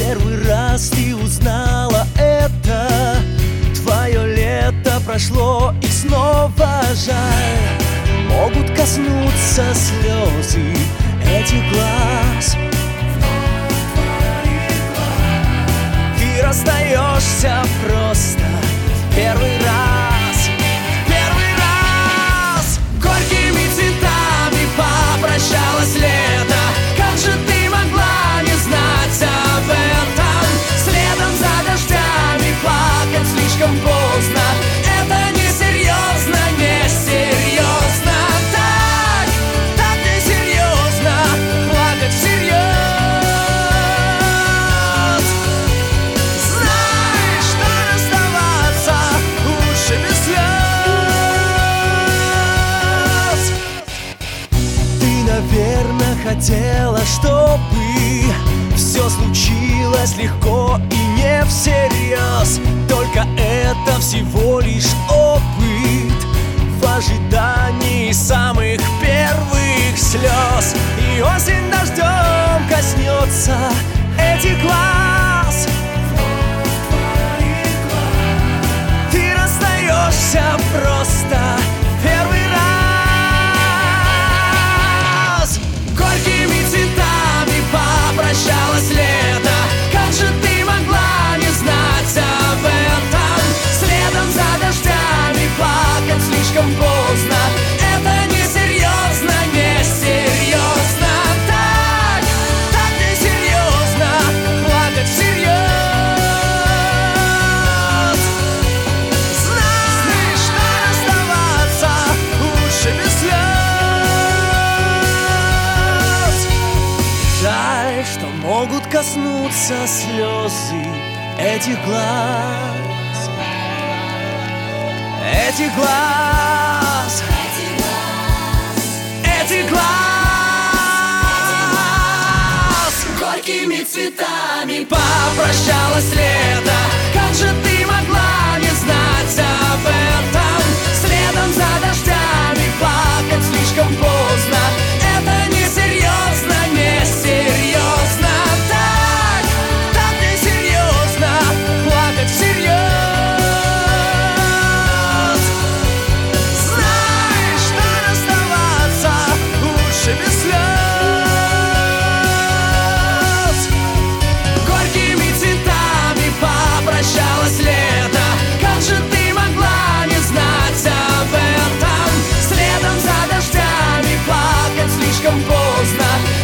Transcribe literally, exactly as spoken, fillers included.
первый раз ты узнала это, твое лето прошло и снова жаль. Могут коснуться слезы этих глаз. Ты расстаешься просто в первый раз, в первый раз. Горькими цветами попрощалось лето. Как же ты могла не знать об этом? Следом за дождями плакать слишком поздно. Это несерьезно, несерьезно. Так, так несерьезно плакать всерьез. Знаешь, что расставаться лучше без слез. Ты, наверное, хотела, чтобы все случилось легко и не всерьез. Только это всего лишь опыт в ожидании самых первых слез. И осень дождем коснется этих глаз. Ты расстаешься просто в первый раз. Горькими цветами попрощалось лето. Как же ты могла не знать об этом? Следом за дождями плакать слишком поздно. Это несерьезно, несерьезно. Так, так несерьезно плакать всерьез. Знаешь, что расставаться лучше без слез. Жаль, что могут коснуться слезы этих глаз, этих глаз, этих глаз. Горькими цветами попрощалось лето. Как же ты могла не знать об этом? Следом за дождями плакать слишком поздно. Это несерьезно, несерьезно. Так, так несерьезно плакать всерьез. Знаешь, что расставаться лучше без слез. Горькими цветами попрощалось лето. Как же ты могла не знать об этом? Следом за дождями плакать слишком поздно.